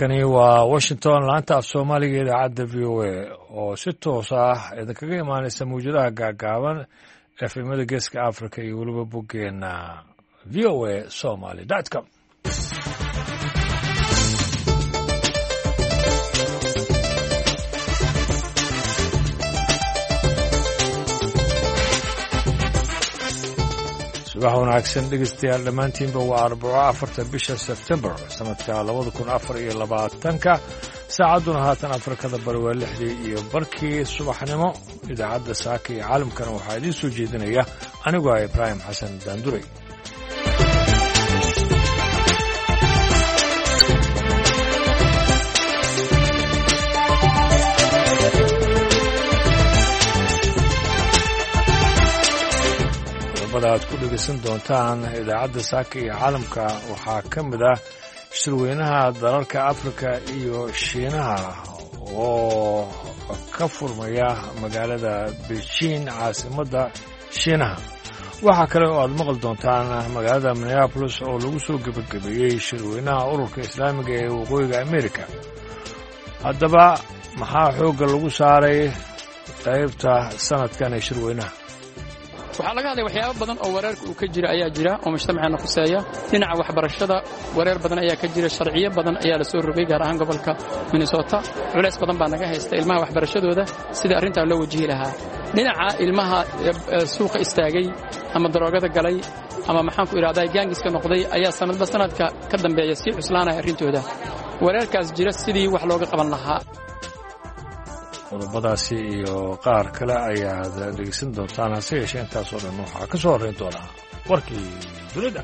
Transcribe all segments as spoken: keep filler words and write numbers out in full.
halkani waa washington laanta af soomaaliga idaacadda v o a oo si toos ah idinkaga imaanaysa mawjadaha gaagaaban efemada geeska africa iyo weliba boggeena v o a somaly dot com subax wanaagsan dhegeystayaal dhammaantiinba waa arbaco afarta bisha sebtembar sanadka labada kun afar iyo labaatanka saacadduna haatan afrikada bari waa lixdii iyo barkii subaxnimo idaacadda saaka iyo caalamkana waxaa idiin soo jeedinaya anigu ah ibraahim xasan daanduray aad ku dhegeysan doontaan idaacadda saaka iyo caalamka waxaa ka mid ah shirweynaha dalalka afrika iyo shiinaha oo ka furmaya magaalada beijing caasimadda shiinaha waxaa kale oo aad maqli doontaan magaalada minneabolis oo lagu soo gebagabeeyey shirweynaha ururka islaamiga ee waqooyiga amerika haddaba maxaa xoogga lagu saaray qaybta sanadkan ee shirweynaha waxaa laga hadlaya waxyaabo badan oo wareerka uu ka jira ayaa jira oo mujtamaceena khuseeya dhinaca waxbarashada wareer badan ayaa ka jira sharciyo badan ayaa la soo rogay gaar ahaan gobolka minnesota culays badan baa naga haysta ilmaha waxbarashadooda sidai arrintaa loo wajihi lahaa dhinaca ilmaha suuqa istaagay ama daroogada galay ama maxaan ku idhahdaa gaangiska noqday ayaa sanadba sanadka ka dambeeya sii cuslaanaya arrintooda wareerkaas jira sidii wax looga qaban lahaa qodobadaasi iyo qaar kale ayaad dhegeysan doontaan hase yeeshee intaasoo dhan waxaa ka soo horrayn doonaa warkii dunida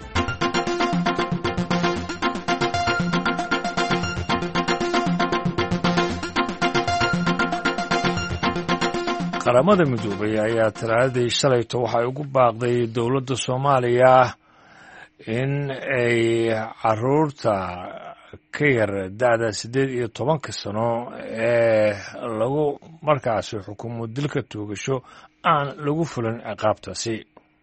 qaramada midoobay ayaa talaadadii shalayto waxay ugu baaqday dowladda soomaaliya in ay carruurta ka yar da'da siddeed iyo tobanka sano ee lagu markaasi xukumo dilka toogasho aan lagu fulin ciqaabtaasi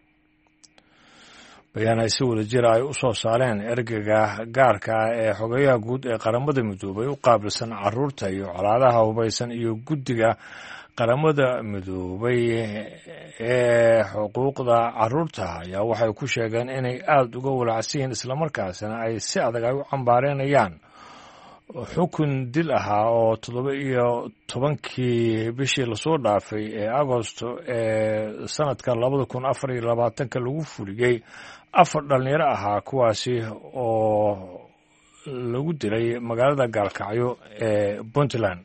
bayaan ay si wada jira ay u soo saareen ergeyga gaarka ah ee xogayaha guud ee qaramada midoobay u qaabilsan carruurta iyo colaadaha hubaysan iyo guddiga qaramada midoobay ee xuquuqda carruurta ayaa waxay ku sheegeen inay aada uga walacsan yihiin islamarkaasina ay si adag ay u cambaareynayaan xukun dil ahaa oo toddoba iyo tobankii bishii lasoo dhaafay ee agosto ee sanadka labada kun afar iyo labaatanka lagu fuliyey afar dhallinyaro ahaa kuwaasi oo lagu dilay magaalada gaalkacyo ee puntland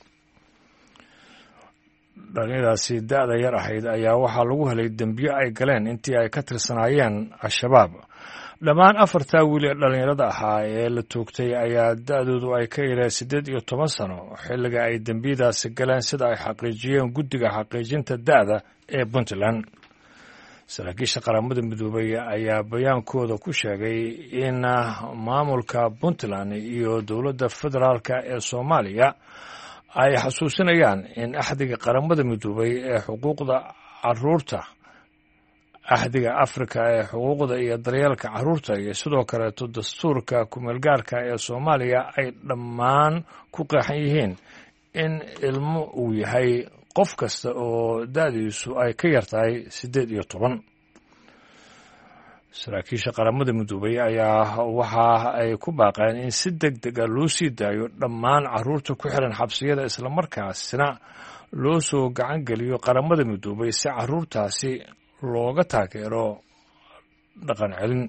dhallinyadaasi da'da yar ahayd ayaa waxaa lagu helay dembiyo ay galeen intii ay ka tirsanaayeen al-shabaab dhammaan afartaa wiil ee dhallinyarada ahaa ee la toogtay ayaa da'doodu ay ka yareen siddeed iyo toban sano xilliga ay dembiyadaasi galeen sida ay xaqiijiyeen guddiga xaqiijinta da'da ee puntland saraakiisha qaramada midoobay ayaa bayaankooda ku sheegay in maamulka puntland iyo dowladda federaalka ee soomaaliya ay xasuusinayaan in axdiga qaramada midoobay ee xuquuqda carruurta axdiga afrika ee xuquuqda iyo daryeelka carruurta iyo sidoo kaleeto dastuurka kumeelgaarka ee soomaaliya ay dhammaan ku qeexan yihiin in ilmo uu yahay qof kasta oo da'diisu ay ka yar tahay siddeed iyo toban saraakiisha qaramada midoobay ayaa waxa ay ku baaqeen in si deg dega loo sii daayo dhammaan carruurta ku xiran xabsiyada islamarkaasina loo soo gacan geliyo qaramada midoobay si carruurtaasi looga taageero dhaqan celin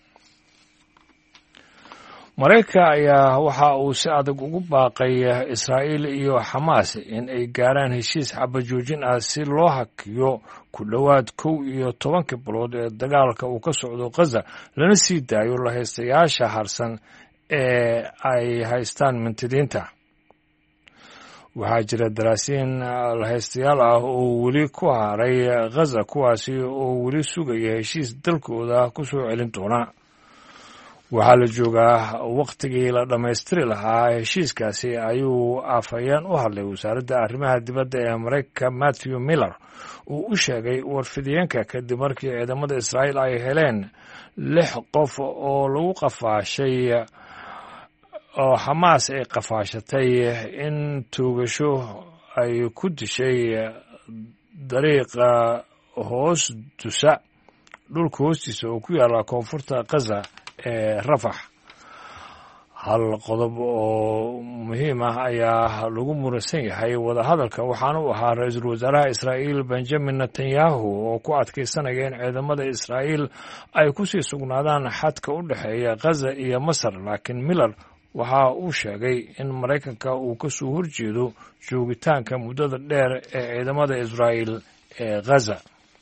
maraykanka ayaa waxa uu si adag ugu baaqay israa'iil iyo xamaas in ay gaaraan heshiis xabajoojin ah si loo hakiyo ku dhowaad kow iyo tobankii bilood ee dagaalka uu ka socdo khaza lana sii daayo lahaystayaasha harsan ee ay haystaan mintidiinta waxaa jira daraasiin lahaystayaal ah oo weli ku haray khaza kuwaasi oo weli sugaya heshiis dalkooda ku soo celin doona waxaa la joogaa wakhtigii la dhammaystiri lahaa heshiiskaasi ayuu afhayeen u hadlay wasaaradda arrimaha dibadda ee maraykanka matthew miller uu u sheegay warfidiyeenka kadib markii ciidamada israa'iil ay heleen lix qof oo lagu qafaashay oo xamaas ay qafaashatay in tuugasho ay ku dishay dariiqa hoos dusa dhulka hoostiisa oo ku yaala koonfurta Gaza ee Rafax. hal qodob oo muhiim ah ayaa lagu muransan yahay wadahadalka, waxaana uu ahaa ra-iisul wasaaraha Israa'iil Benjamin Netanyahu oo ku adkaysanaya in ciidamada Israa'iil ay ku sii sugnaadaan xadka u dhexeeya Gaza iyo Masar. laakiin Miller waxa uu sheegay in Maraykanka uu ka soo horjeedo joogitaanka muddada dheer ee ciidamada Israa'iil ee Gaza.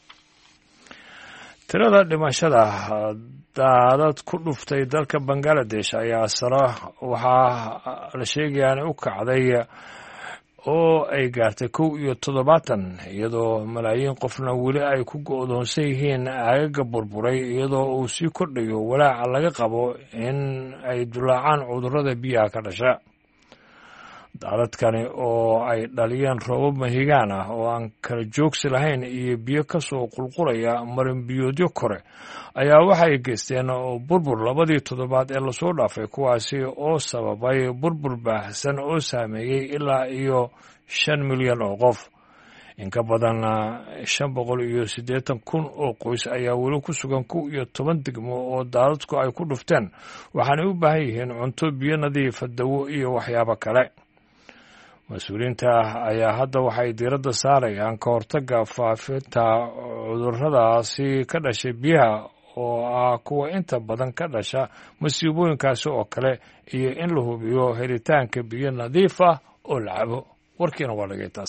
tirada dhimashada daadad ku dhuftay dalka Bangladesh ayaa sare waxaa la sheegayaa inay u kacday oo ay gaartay kow iyo toddobaatan, iyadoo malaayiin qofna weli ay ku go'doonsan yihiin aagaga burburay, iyadoo uu sii kordhayo walaaca laga qabo in ay dulaacaan cudurrada biyaha ka dhasha. daadadkani oo ay dhaliyeen roobab mahigaan ah oo aan kala joogsi lahayn iyo biyo ka soo qulqulaya marinbiyoodyo kore ayaa waxay geysteen burbur labadii toddobaad ee lasoo dhaafay, kuwaasi oo sababay burbur baahsan oo saameeyey ilaa iyo shan milyan oo qof. in ka badan shan boqol iyo siddeetan kun oo qoys ayaa weli ku sugan kow iyo toban degmo oo daadadku ay ku dhufteen, waxaanay u baahan yihiin cunto, biyo nadiifa, dawo iyo waxyaabo kale. mas-uuliyiinta ayaa hadda waxay diiradda saarayaan ka hortagga faafinta cudurradaasi ka dhashay biyaha oo ah kuwa inta badan ka dhasha masiibooyinkaasi oo kale, iyo in la hubiyo helitaanka biyo nadiif ah oo la cabo. warkiina waa dhagay taas.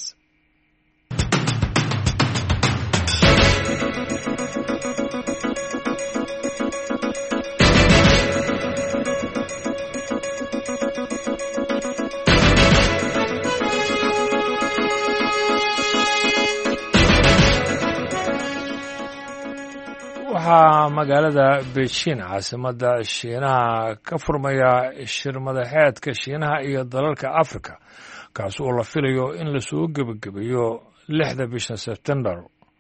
waxaa magaalada Beijing caasimadda Shiinaha ka furmaya shir madaxeedka Shiinaha iyo dalalka Afrika, kaas oo la filayo in la soo gebagabeeyo lixda bisha Sebtembar.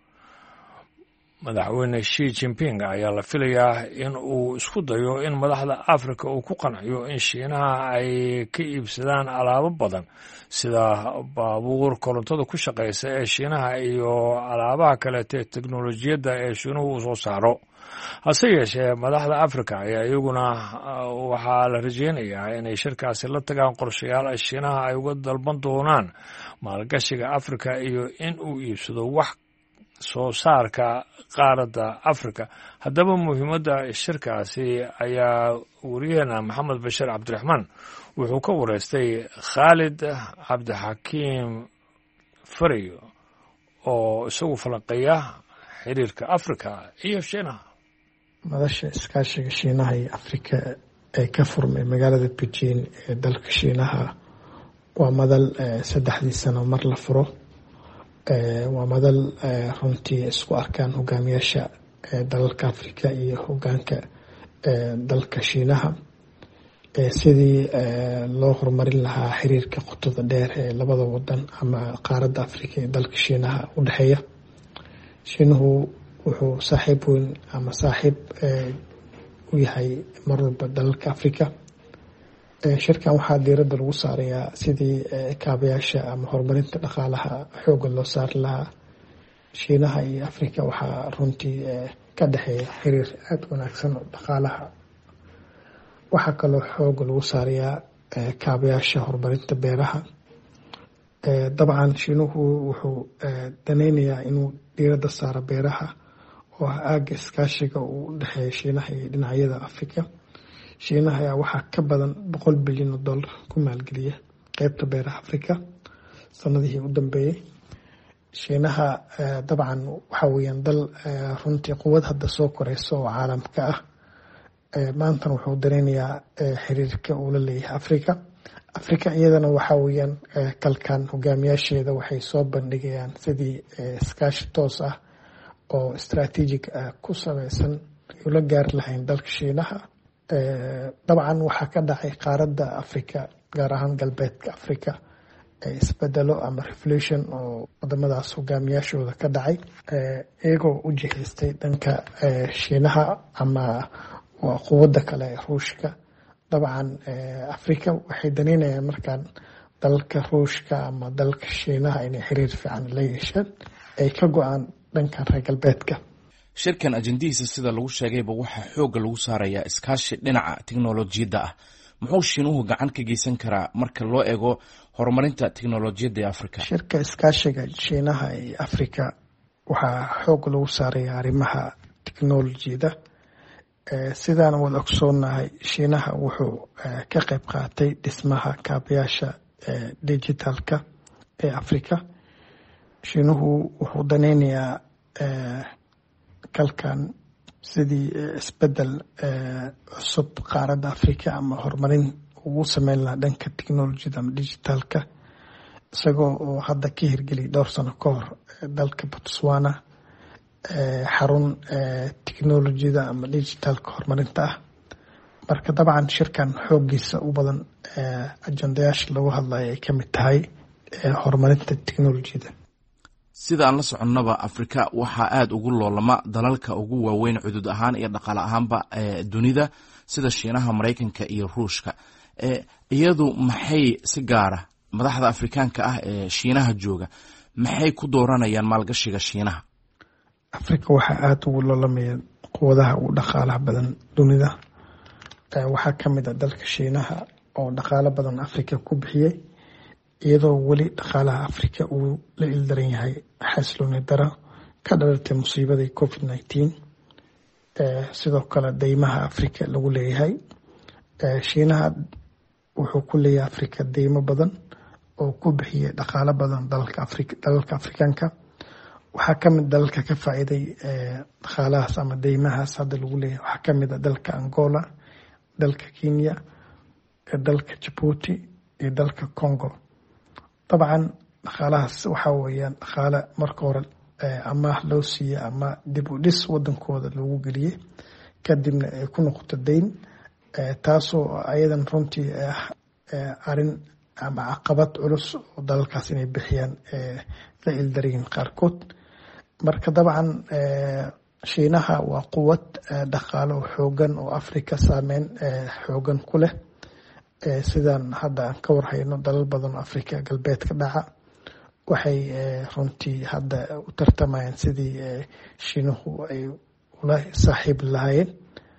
madaxweyne Xi Jinping ayaa la filayaa in uu isku dayo in madaxda Afrika uu ku qanciyo in Shiinaha ay ka iibsadaan alaabo badan sida baabuur korontada ku shaqeysa ee Shiinaha iyo alaabaha kale ee teknolojiyadda ee Shiinuhu uu soo saaro. hase yeeshee madaxda Afrika ayaa iyaguna waxaa la rajeynayaa inay shirkaasi la tagaan qorshayaal Shiinaha ay uga dalban doonaan maalgashiga Afrika iyo in uu iibsado wax soo saarka qaaradda Afrika. haddaba muhiimadda shirkaasi ayaa wariyaheena Maxamed Bashir Cabdiraxmaan wuxuu ka wareystay Khalid Cabdixakiim Fariyo oo isagu falanqeeya xiriirka Afrika iyo Shiinaha. madasha iskaashiga Shiinaha iyo Afrika ee ka furmay magaalada Beijing ee dalka Shiinaha waa madal saddexdii sano mar la furo. waa madal runtii isku arkaan hogaamiyaasha dalalka Afrika iyo hogaanka dalka Shiinaha sidii loo horumarin lahaa xiriirka qotada dheer ee labada wadan ama qaaradda Afrika ee dalka Shiinaha u dhexeeya. Shiinuhu wuxuu saaxiib weyn ama saaxiib u yahay mar walba dalalka Afrika. shirkan waxaa diiradda lagu saarayaa sidii kaabayaasha ama horumarinta dhaqaalaha xoogga loo saari lahaa. Shiinaha iyo Afrika waxaa runtii ka dhexeeya xiriir aad wanaagsan oo dhaqaalaha. waxaa kaloo xoogga lagu saarayaa kaabayaasha horumarinta beeraha. dabcan Shiinuhu wuxuu daneynayaa inuu diiradda saaro beeraha oo ah aagga iskaashiga uu u dhexeeya Shiinaha iyo dhinacyada Afrika. Shiinaha ayaa waxaa ka badan boqol bilyan oo dollar ku maalgeliya qaybta beeraha Afrika sanadihii u dambeeyay. Shiinaha dabcan waxa weeyaan dal runtii quwad hadda soo koreyso oo caalamka ah. maantana wuxuu dareenayaa xiriirka uu la leeyahay Afrika. Afrika iyadana waxa weeyaan kalkaan hogaamiyaasheeda waxay soo bandhigayaan sidii iskaashi toos ah oo istaraatiijig ah ku samaysan ula gaari lahayn dalka Shiinaha. dabcan waxaa ka dhacay qaaradda Afrika gaar ahaan galbeedka Afrika isbedelo ama revolution oo wadamadaas hogaamiyaashooda ka dhacay iyagoo u jihaystay dhanka Shiinaha ama quwadda kale ee Ruushka. dabcan africa waxay daneynayaan markaan dalka ruushka ama dalka shiinaha inay xiriir fiican la yeeshaan ay ka go-aan dhanka reer galbeedka. shirkan ajendihiisa sida lagu sheegayba waxaa xoogga lagu saarayaa iskaashi dhinaca tiknolojiyadda ah. muxuu shiinuhu gacan ka geysan karaa marka loo eego horumarinta tiknolojiyadda ee africa? shirka iskaashiga shiinaha ee africa waxaa xoog lagu saaraya arrimaha tiknolojiyada. sidaan wada ogsoonahay shiinaha wuxuu ka qayb qaatay dhismaha kaabayaasha digitalka ee africa. shiinuhu wuxuu daneynayaa kalkan sidii isbedel cusub qaaradda africa ama horumarin ugu sameyn lahaa dhanka technolojiyada ama digitalka, isagoo oo hadda ka hirgeliyay dhowr sano ka hor dalka Botswana xarun technolojiyada ama digitalka horumarinta ah. marka dabcan shirkan xoogiisa u badan ajendayaasha lagu hadlayo ay kamid tahay horumarinta technolojiyada. sida aan la soconnaba afrika waxaa aada ugu loolama dalalka ugu waaweyn cudud ahaan iyo dhaqaale ahaanba dunida sida shiinaha, maraykanka iyo ruushka. iyadu maxay si gaara madaxda afrikaanka ah ee shiinaha jooga maxay ku dooranayaan maalgashiga shiinaha? afrika waxaa aada ugu loolamaya quwadaha ugu dhaqaalaha badan dunida. waxaa kamid ah dalka shiinaha oo dhaqaalo badan afrika ku bixiyey, iyadoo weli dhaqaalaha afrika uu la ildaran yahay xasilooni daro ka dhalatay musiibadii covid nineteen. sidoo kale deymaha afrika lagu leeyahay. shiinaha wuxuu ku leeyahay afrika deymo badan oo ku bixiyay dhaqaalo badan dalalka afrika dalalka afrikaanka. waxaa kamid dalalka ka faa'iiday dhaqaalahaas ama deymahaas hadda lagu leeyahay waxaa kamid ah dalka Angola, dalka Kenya, dalka Djibouti iyo dalka Congo. dabcan dhaqaalahaas waxaa weeyaan dhaqaale marka hore amaah loo siiyey ama dib u dhis wadankooda loogu geliyey, kadibna ay ku noqoto deyn, taasoo ayadan runtii ah arrin ama caqabad culus oo dalalkaas inay bixiyaan la ildaryin qaarkood. marka dabcan shiinaha waa quwad dhaqaale oo xoogan oo afrika saameyn xoogan ku leh. sidaan hadda aan ka warhayno dalal badan oo afrika galbeedka dhaca waxay runtii hadda u tartamayaan sidii shiinuhu ay ula saaxiib lahaayeen.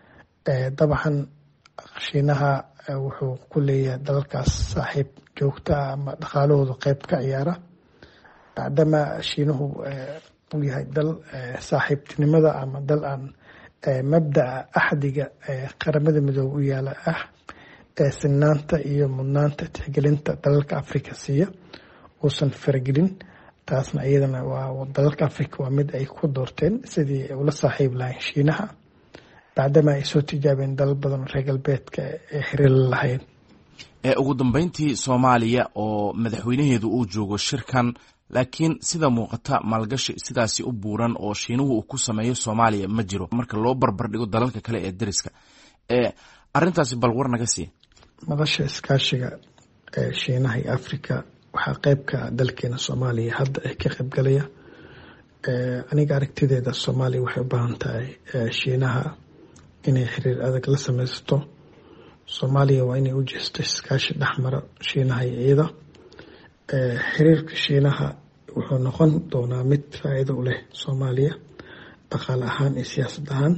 dabcan shiinaha wuxuu ku leeyahay dalalkaas saaxiib joogta ah ama dhaqaalahooda qayb ka ciyaara, bacdama shiinuhu uu yahay dal saaxiibtinimada ama dal aan mabda'a axdiga qaramada midoobe u yaala ah sinaanta iyo mudnaanta tixgelinta dalalka afrika siiya uusan faragelin. taasna iyadana waa dalalka afrika waa mid ay ku doorteen sidii ula saaxiib lahayn shiinaha, bacdama ay soo tijaabeen dalal badan oo reer galbeedka ee xiriir la lahayn. ugu dambeyntii soomaaliya oo madaxweynaheedu uu joogo shirkan, laakiin sida muuqata maalgashi sidaasi u buuran oo shiinuhu uu ku sameeyo soomaaliya ma jiro marka loo barbar dhigo dalalka kale ee dariska. arrintaasi bal war naga sii. madasha iskaashiga ee shiinaha iyo afrika waxaa qayb ka dalkeena soomaaliya hadda ay ka qayb galaya. aniga aragtideeda soomaaliya waxay u baahan tahay shiinaha inay xiriir adag la samaysato. soomaaliya waa inay u jeesto iskaashi dhexmara shiinaha iyo iyada. xiriirka shiinaha wuxuu noqon doonaa mid faa'iido u leh soomaaliya dhaqaale ahaan iyo siyaasad ahaan,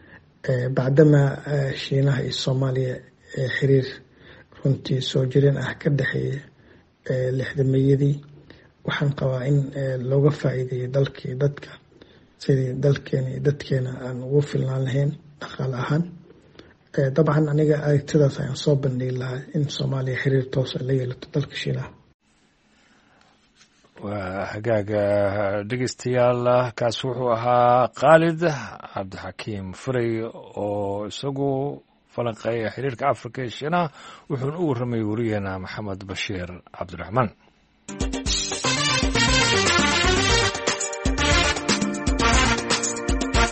bacdama shiinaha iyo soomaaliya xiriir runtii soo jireen ah ka dhexeeya lixdameeyadii. waxaan qabaa in looga faa'iideeyo dalkii dadka sidii dalkeena iyo dadkeena aan ugu filnaan lahayn dhaqaale ahaan. dabcan aniga aragtidaas ayaan soo bandhigi lahaa in soomaaliya xiriir toosa la yeelato dalka shiinaha. waa hagaaga dhegeystayaal, kaas wuxuu ahaa khaalid cabdixakiim furay oo isagu falanqeeya xiriirka afrika iyo shiinaha, wuxuuna u warramay wariyeena maxamed bashiir cabdiraxmaan.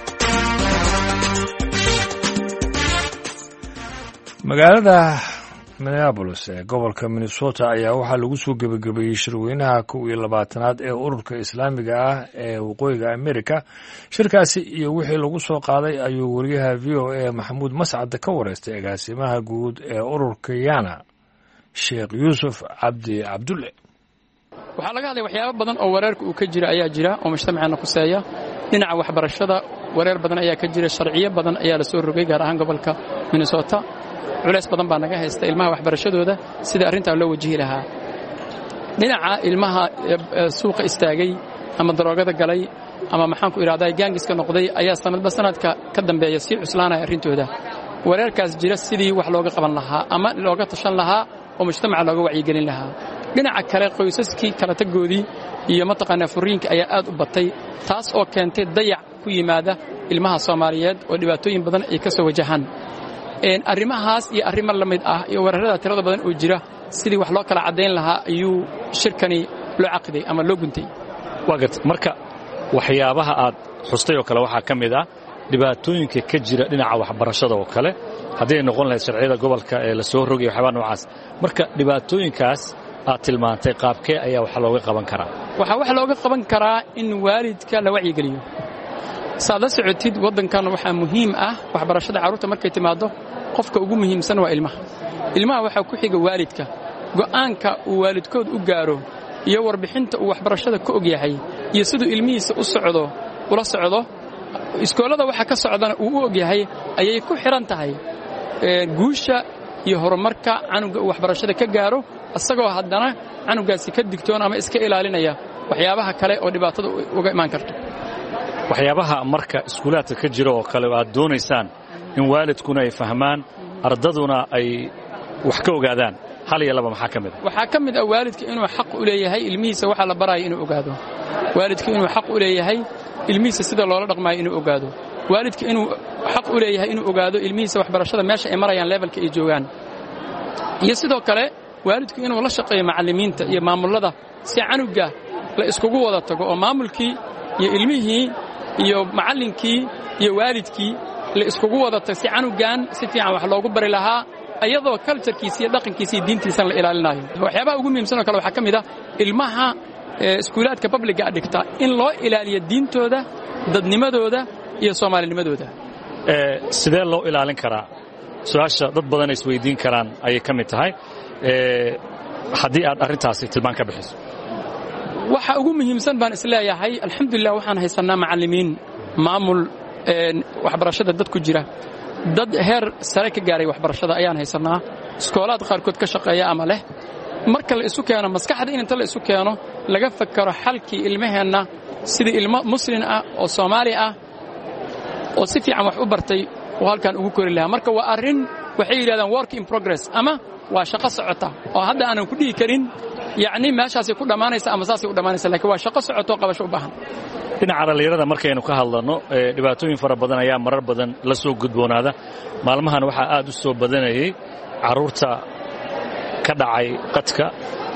magaalada minneabolis ee gobolka minnesota ayaa waxaa lagu soo gebagabeeyey shirweynaha kow iyo labaatanaad ee ururka islaamiga ah ee waqooyiga amerika. shirkaasi iyo wixii lagu soo qaaday ayuu wariyaha v o a maxamuud mascad ka wareystay agaasimaha guud ee ururka yana sheekh yuusuf cabdi cabdulle. waxaa laga hadlay waxyaabo badan oo wareerka uu ka jira ayaa jira oo mujtamaceena khuseeya. dhinaca waxbarashada wareer badan ayaa ka jira, sharciyo badan ayaa la soo rogay gaar ahaan gobolka minnesota. culays badan baa naga haysta ilmaha waxbarashadooda sida arrintaa loo wajihi lahaa. dhinaca ilmaha suuqa istaagay ama daroogada galay ama maxaan ku idhahdaa gaangiska noqday ayaa sanadba sanadka ka dambeeya sii cuslaanaya arrintooda. wareerkaas jira sidii wax looga qaban lahaa ama looga tashan lahaa oo mujtamaca looga wacyigelin lahaa. dhinaca kale qoysaskii kala tagoodii iyo mataqaanaa furiinka ayaa aad u batay, taas oo keentay dayac ku yimaada ilmaha Soomaaliyeed oo dhibaatooyin badan ay ka soo wajahaan. arrimahaas iyo arrimo la mid ah iyo weerarada tirada badan oo jira sidii wax loo kala cadeyn lahaa ayuu shirkani loo caqiday ama loo guntay. waagat marka waxyaabaha aad xustay oo kale waxaa ka mid ah dhibaatooyinka ka jira dhinaca waxbarashada oo kale haddii ay noqon lahayd sharciyada gobolka ee la soo rogay waxyaabaa noocaas. marka dhibaatooyinkaas aad tilmaantay qaabkee ayaa wax looga qaban karaa? waxaa wax looga qaban karaa in waalidka la wacyigeliyo. saad la socotid waddankan waxaa muhiim ah waxbarashada carruurta markay timaado qofka ugu muhiimsan waa ilmaha. ilmaha waxaa ku xiga waalidka. go'aanka uu waalidkood u gaaro iyo warbixinta uu waxbarashada ka og yahay iyo siduu ilmihiisa u socdo ula socdo iskoolada waxa ka socdana uu u og yahay ayay ku xiran tahay guusha iyo horumarka canuga uu waxbarashada ka gaaro, asagoo haddana canugaasi ka digtoon ama iska ilaalinaya waxyaabaha kale oo dhibaatada uga imaan karto. waxyaabaha marka iskuulaadka ka jira oo kale aad doonaysaan in waalidkuna ay fahmaan ardaduna ay wax ka ogaadaan hal iyo laba maxaa ka mid ah? waxaa ka mid ah waalidka inuu xaq u leeyahay ilmihiisa waxa la barayo inuu ogaado. waalidka inuu xaq u leeyahay ilmihiisa sida loola dhaqmaayo inuu ogaado. waalidka inuu xaq u leeyahay inuu ogaado ilmihiisa waxbarashada meesha ay marayaan levelka ay joogaan. iyo sidoo kale waalidku inuu la shaqeeyo macallimiinta iyo maamulada si canuga la iskugu wada tago oo maamulkii iyo ilmihii iyo macallinkii iyo waalidkii la iskugu wada tago si canugan si fiican wax loogu bari lahaa ayadoo culturekiisa iyo dhaqankiisa iyo diintiisa la ilaalinayo. waxyaabaha ugu muhiimsan oo kale waxaa ka mid ah ilmaha iskuulaadka publiga dhigta in loo ilaaliyo diintooda, dadnimadooda iyo Soomaalinimadooda. ee sidee loo ilaalin karaa? su'aasha dad badan is weydiin karaan ayay ka mid tahay. ee haddii aad arrintaasi tilmaan ka bixiso. waxa ugu muhiimsan baan isleeyahay alxamdulillah waxaan haysanaa macallimiin maamul waxbarashada dad ku jira, dad heer sare ka gaaray waxbarashada ayaan haysanaa, iskoolaad qaarkood ka shaqeeya ama leh. marka la isu keeno maskaxda in inta la isu keeno laga fakaro xalkii ilmaheenna sidii ilmo muslim ah oo Soomaali ah oo si fiican wax u bartay oo halkan ugu kori lahaa. marka waa arrin waxay yiraahdaan work in progress ama waa shaqo socota oo hadda aanan ku dhigi karin yacni meeshaas ku dhamaanaysa ama saas u dhamaanaysa, laakiin waa shaqo socoto qabasho u baahan. dhinaca dhalinyarada markaynu ka hadlano dhibaatooyin fara badan ayaa marar badan la soo gudboonaada. maalmahan waxaa aad u soo badanayay carruurta ka dhacay qadka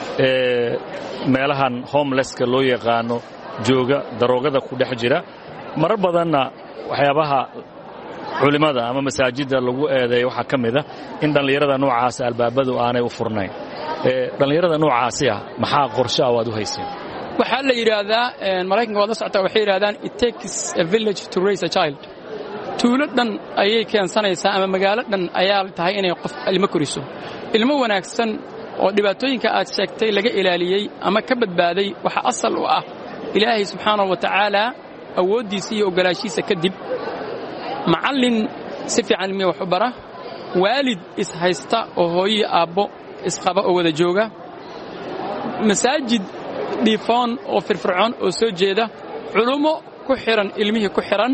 ee meelahan homelesska loo yaqaano jooga daroogada ku dhex jira. marar badanna waxyaabaha culimada ama masaajidda lagu eedeeyo waxaa ka mid ah in dhallinyarada noocaas albaabadu aanay u furnayn. ee dhallinyarada noocaasi ah maxaa qorshe ah aad u hayseen? waxaa la yiraahdaa Mareykanka wada socota waxay yiraahdaan it takes a village to raise a child. tuulo dhan ayay keensanaysaa ama magaalo dhan ayaa tahay inay qof ilmo koriso. ilmo wanaagsan oo dhibaatooyinka aad sheegtay laga ilaaliyay ama ka badbaaday waxa asal u ah Ilaahay subxaanahu wa ta'aala awoodiisa iyo ogolaashiisa kadib macallin si fiican mi wax u bara, waalid is haysta oo hooyo aabbo isqaba oo wada jooga, masaajid dhiifoon oo firfircoon oo soo jeeda, culumo ku xiran ilmihii ku xiran.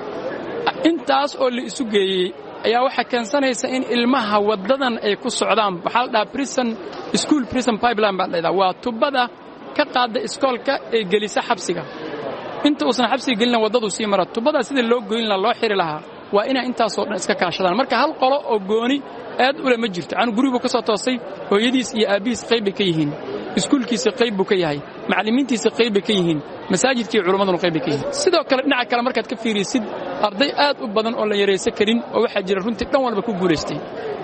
intaas oo la isu geeyey ayaa waxa keensanaysa in ilmaha wadadan ay ku socdaan waxa la dhahaa prison school prison pipeline baa leedahay. waa tubada ka qaada iskoolka ee gelisa xabsiga. inta uusan xabsiga gelin wadadu sii mara tubada sida loo goyn la loo xiri lahaa waa inay intaas oo dhan iska kaashadaan. marka hal qolo oo gooni aad u lama jirto. aan guriga ka soo toosay hooyadiis iyo aabiis qayb ka yihiin, iskuulkiisa qayb buu ka yahay, macallimiintiisa qayb ka yihiin, masaajidkii culimaduna qayb ka yihiin. sidoo kale dhinaca kale markaad ka fiirisid arday aad u badan oo la yareysan karin oo waxa jira runtii dhan walba ku guuleystay.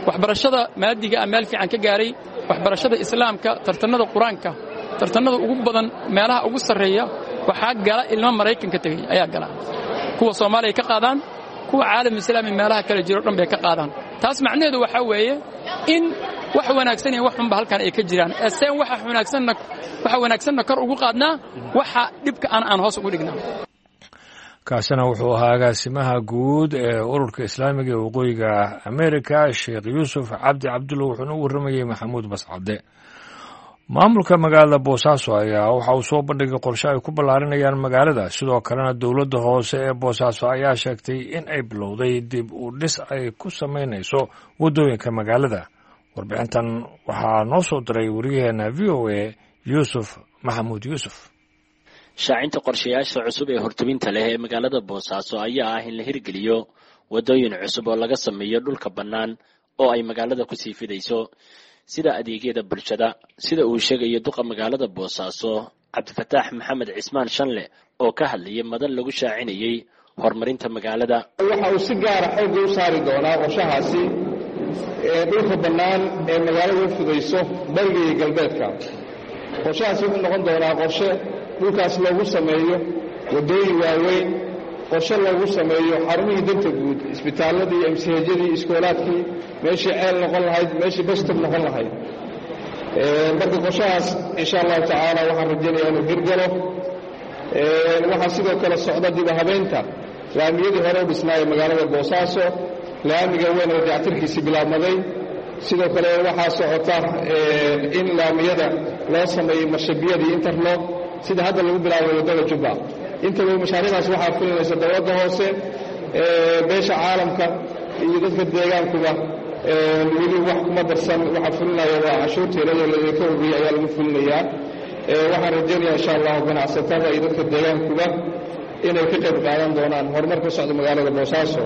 waxbarashada maadiga meel fiican ka gaaray waxbarashada islaamka tartanada quraanka tartanada ugu badan meelaha ugu sareeya waxa gala ilmo Mareykanka tagay ayaa gala kuwa Soomaaliya ka qaadaan kuwa caalam islaami meelaha kala jiro dhan bay ka qaadaan taas macnaheedu waxa weeye in wax wanaagsan iyo wax xun ba halkan ay ka jiraan aseen waxa wanaagsan waxa wanaagsan kor ugu qaadnaa waxa dhibka aan aan hoos ugu dhignaa kaasina wuxuu ahaa agaasimaha guud ee ururka islaamiga ee waqooyiga Amerika Sheekh Yuusuf Cabdi Cabdulla wuxuuna u waramayay Maxamuud Bascade maamulka magaalada Boosaaso ayaa waxa uu soo bandhigay qorshe ay ku ballaarinayaan magaalada sidoo kalena dawladda hoose ee Boosaaso ayaa sheegtay in ay bilowday dib u dhis ay ku sameynayso wadooyinka magaalada warbixintan waxaa noo soo diray wariyaheena V O A Yuusuf Maxamuud Yuusuf shaacinta qorshayaasha cusub ee hortobinta leh ee magaalada Boosaaso ayaa ah in la hirgeliyo wadooyin cusub oo laga sameeyo dhulka bannaan oo ay magaalada ku sii fidayso sida adeegyada bulshada sida uu sheegay duqa magaalada Boosaaso Cabdifataax Maxamed Cismaan Shanle oo ka hadlayay madan lagu shaacinayay horumarinta magaalada waxa uu si gaar ah xoog u saari doonaa qorshahaasi ee dhulka bannaan ee magaalada u fidayso bariga iyo galbeedka qorshahaasi wuxuu noqon doonaa qorshe dhulkaas loogu sameeyo wadooyin waaweyn qorshe loogu sameeyo xarumihii danta guud isbitaaladii imsihajadii iskoolaadkii meeshii ceel noqon lahayd meeshii bastab noqon lahayd marka qorshahaas insha allahu tacaala waxaan rajaynayaa inuu hirgalo waxaa sidoo kale socda dib habeynta laamiyadii hore u dhisnaayay magaalada Boosaaso laamiga weyn oo dayactirkiisii bilaabmaday sidoo kale waxaa socota in laamiyada loo sameeyo mashabiyadii interlock sida hadda lagu bilaabay wadada Jubba inta loo mashaariicdaas waxaa fulinaysa dawladda hoose ee beesha caalamka iyo dadka deegaankuba ee weli wax kuma darsan waxa fulinaya waa cashuurteeda la ka ogeeyay ayaa lagu fulinayaa ee waxaan rajaynayaa insha Allah ganacsatada iyo dadka deegaankuba inay ka qayb qaadan doonaan horumarka socda magaalada Boosaaso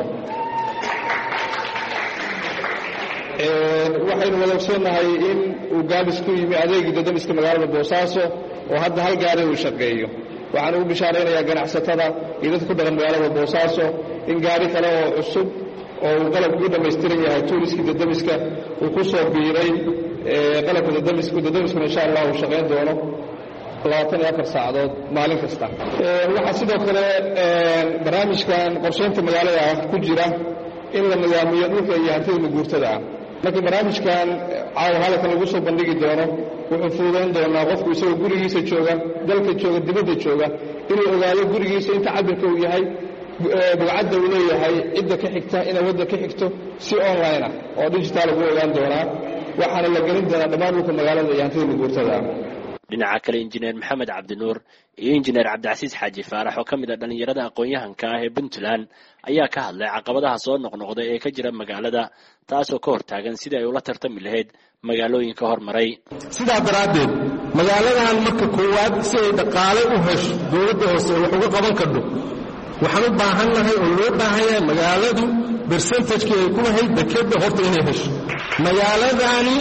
ee waxaynu wada ogsoonahay in uu gaabis ku yimi adeegga dadamiska magaalada Boosaaso oo hadda hal gaari uu shaqeeyo waxaan ugu bishaareynayaa ganacsatada iyo dadka ku dhaqan magaalada Boosaaso in gaari kale oo cusub oo uu qalabku dhameystiran yahay tuuriskii dadamiska uu ku soo biiray ee qalabka dadamiska dadamiska insha Allah uu shaqeyn doono labaatan iyo afar saacadood maalin kasta ee waxa sidoo kale ee barnaamijkan qorsheynta magaalada ku jira in la nidaamiyo dhulka iyo hantida guurtada ah marka barnaamijkan caawa halka lagu soo bandhigi doono wuxuu fududeyn doonaa qofku isagoo gurigiisa jooga dalka jooga dibadda jooga inuu ogaado gurigiisa inta cabirka uu yahay bugcadda uu leeyahay cidda ka xigta inay wadda ka xigto si online ah oo digital lagu ogaan doonaa waxaana la gelin doonaa dhammaan dhulka magaalada iyo hantida guurtada dhinaca kale injineer Maxamed Cabdinuur iyo injineer Cabdicasiis Xaaji Faarax oo kamid ah dhalinyarada aqoon-yahanka ah ee Puntland ayaa ka hadlay caqabadaha soo noqnoqday ee ka jira magaalada taasoo ka hortaagan sidii ay ula tartami lahayd magaalooyinka hormaray sidaa daraadeed magaaladan marka koowaad si ay dhaqaale u hesho dawladda hoose wax uga qaban karto waxaan u baahannahay oo loo baahan yahay magaaladu percentage-ka ay ku lahayd dekedda horta inay hesho magaaladani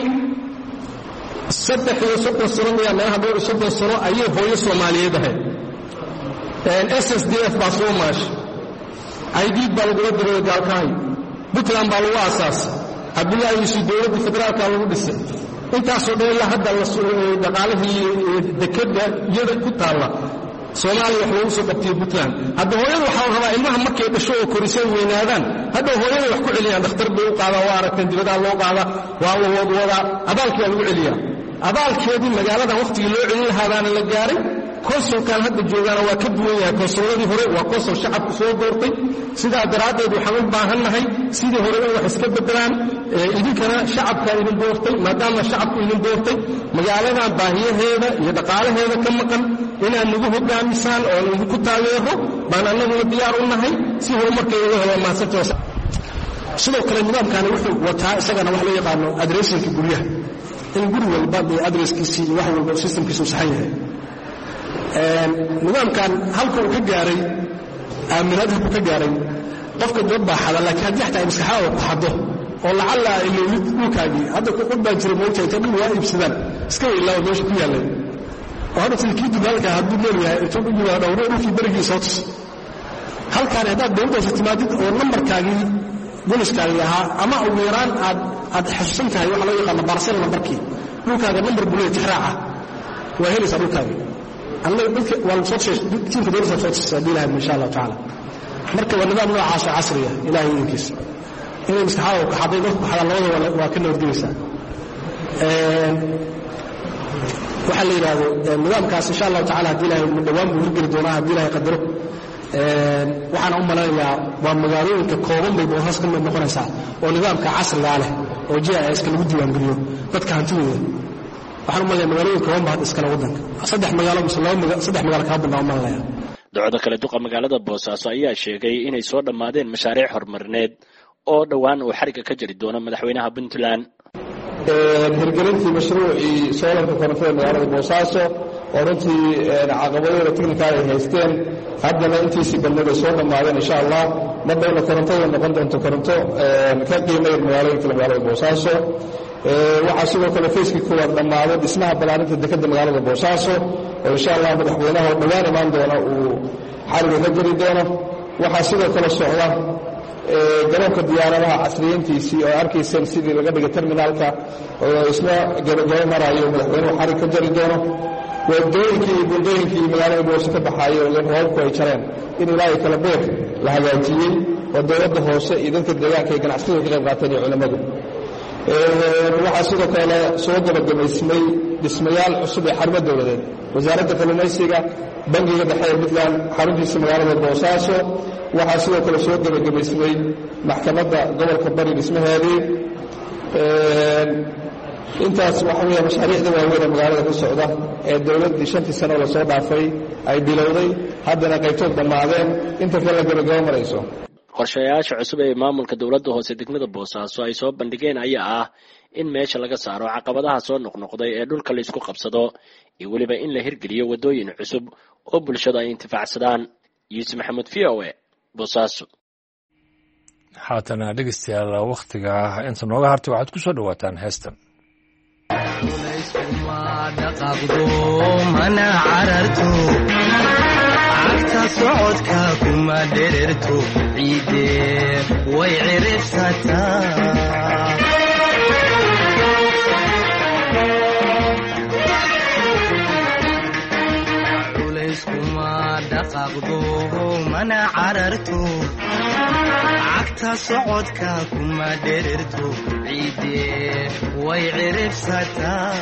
saddex iyo soddon sano miyaa meelaha dhowr iyo soddon sano ayay hooyo Soomaaliyeed ahayd S S D F baa soo maashay I D baa lagula diray gaalkahay Puntland baa lagu aasaasay Cabdullaahi Yuusuf dowladda federaalka lagu dhisay intaasoo dhan la hadda la soo dhaqaalihii dekedda iyada ku taala Soomaaliya wax lagu soo qabtay Puntland hadda hooyada waxa uu rabaa ilmaha markay dhasho oo korisay weynaadaan hadda hooyada wax ku celiyaan dhakhtar bay u qaadaa waa aragteen dibadda loo qaadaa waa la wada abaalkii lagu celiyaa abaalkeedii magaalada waqtigii loo celin lahaana la gaaray konsulkan hadda joogana waa ka duwan yahay konsuladii hore waa konsul shacabku soo doortay sidaa daraadeed waxaan u baahannahay sidii hore in wax iska bedelaan idinkana shacabka idin doortay maadaama shacabku idin doortay magaaladan baahiyaheeda iyo dhaqaalaheeda ka maqan inaad nagu hogaamisaan oo idinku taageero baan annaguna diyaar u nahay si horumarkeeda loo helo maasantoos sidoo kale nidaamkani wuxuu wataa isagana wax loo yaqaano adressinka guryaha in guri walba iyo adresskiisii iyo wax walba systemkiisu saxan yahay nidaamkan halka uu ka gaaray aaminada ku ka gaaray qofka dad baa xada laakiin haddii xataa maskaxda ku xado oo lacala inuu dhulkaagii hadda ku qodbaa jira moojay ta dhul waa iibsadaan iska ilaawo meesha ku yaalay oo hadda tilkiidu halka hadduu leeyahay intuu u yimaado dhowr dhulkii barigii soo tus halkaan haddaad dowladda timaadid oo nambarkaagii booliskaagii ahaa ama ugu yaraan aad aad xasuusan tahay waxa loo yaqaan barsel numberkii dhulkaaga number bullet raaca waa helaysa dhulkaaga annaga dadka waa soo sheegay tiimka dowladda soo sheegay ilaahay insha Allah taala marka waa nidaam noocaas casriya ilaahay idinkiisa inay maskaxda ka xaday dadku waxa labada waa ka noordiyaysa ee waxa la yiraahdo nidaamkaas insha Allah taala hadii ilaahay mid dhawaan buu hirgeli doonaa hadii ilaahay qadaro ee waxaan u maleynayaa waa magaalooyinka kooban bay boosas ka mid noqonaysaa oo nidaamka casriga leh oo G I S ka lagu diiwaan geliyo dadka hantidooda waxaan u maleynayaa magaalooyinka kooban baa iskala wadanka saddex magaalo muslimiin saddex magaalo ka badan oo maleynayaa dowladda kale duqa magaalada Boosaaso ayaa sheegay inay soo dhamaadeen mashaariic horumarineed oo dhawaan uu xariga ka jiri doono madaxweynaha Puntland hirgelintii mashruucii soolarka korontada magaalada Boosaaso oo runtii caqabado technical ay haysteen haddana intiisii bandhigay soo dhamaadeen insha Allah madawna korontada noqon doonto koronto ka qiimeeyo magaalooyinka magaalada Boosaaso waxa sidoo kale feeskii koowaad dhamaado dhismaha balaarinta dekedda magaalada Boosaaso oo insha Allah madaxweynaha dhawaan imaan doona uu xariga ka jiri doono waxa sidoo kale socda garoonka diyaaradaha casriyeyntiisii oo arkayseen sidii laga dhigay terminalka oo isla gabagabo marayo madaxweynuhu xarig ka jari doono wadooyinkii iyo buundooyinkii magaalada Boosaaso ka baxayo oo roobku ay jareen in ilaahay kala beer la hagaajiyey oo dowladda hoose iyo dadka deegaanka ay ganacsiga ka qayb qaateen iyo culimadu waxaa sidoo kale soo gabagabaysmay dhismayaal cusub ee xarumo dowladeed wasaaradda kalluumaysiga bangiga dhexe ee Puntland xaruntiisa magaalada Boosaaso waxaa sidoo kale soo gabagabaysmay maxkamadda gobolka bari dhismaheedii intaas waxa weeye mashaariicda waaweyn ee magaalada ka socda ee dowladda shantii sano la soo dhaafay ay bilowday haddana qaybtood dhamaadeen inta kale la gabagabo marayso qorshayaasha cusub ee maamulka dowladda hoose degmada Boosaaso ay soo bandhigeen ayaa ah in meesha laga saaro caqabadaha soo noqnoqday ee dhulka la isku qabsado iyo waliba in la hirgeliyo wadooyin cusub oo bulshada ay intifaacsadaan Yuusuf Maxamed V O A Boosaaso haatana dhegeystayaal waqtiga inta nooga hartay waxaad ku soo dhawaataan heestan mana cararto cagta socodka kuma dhererto ciide way ciribsataa culeyskuma dhaqaaqdo mana cararto cagta socodka kuma dhererto ciide way ciribsataa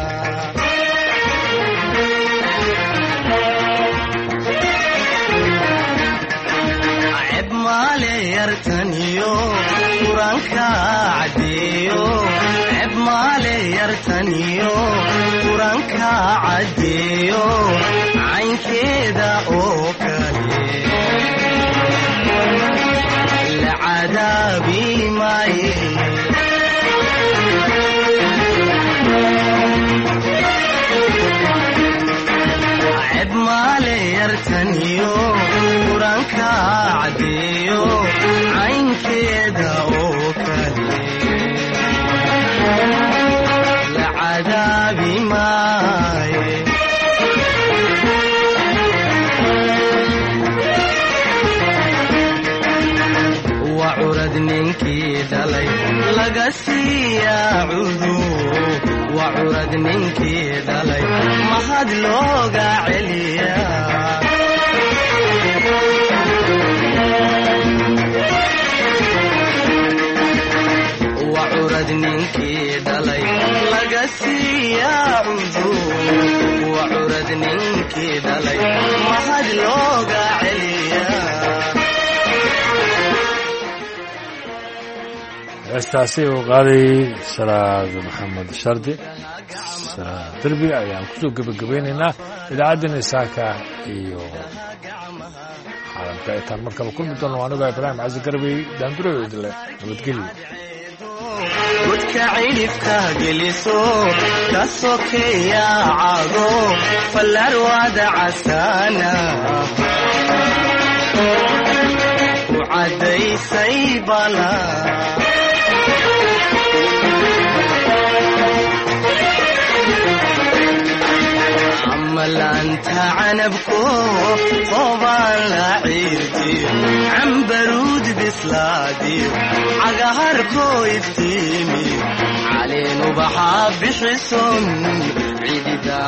male yartaniyo quranka cadeeyo ceb male yartaniyo quranka cadeeyo caynkeeda oo kale la cadaabi maaye ceb male yartaniyo quranka cadeeyo caynkeeda oo kale la cadaabi maaye waa curad ninkii dhalay laga siiyaa cudur waa curad ninkii dhalay mahad looga celiyaa وعرد ننكي دلي لقسيا عذور وعرد ننكي دلي مهد لوغا عليا heestaasi uu qaaday salaad maxamed shardi salaad darbi ayaan kusoo gebagabeynaynaa idaacaddan isaaka iyo caalamka intaan markaba kulmi doono aniga ibraahim casi garbey daandurayo idile nabadgelyo ودka cilifka geliso ka sokeeya caado falarwada casaana ku cadaysay bala amalaan inta canabko qoobaan la ciirtiyo cambaruud bislaadiyo cagaharkoo iftiimiyo caleen ubaxaa bixison